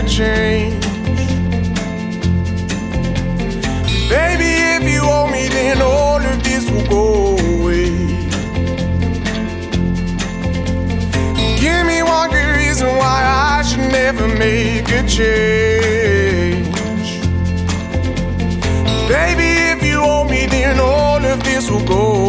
change. Baby, if you owe me, then all of this will go away. Give me one good reason why I should never make a change. Baby, if you owe me, then all of this will go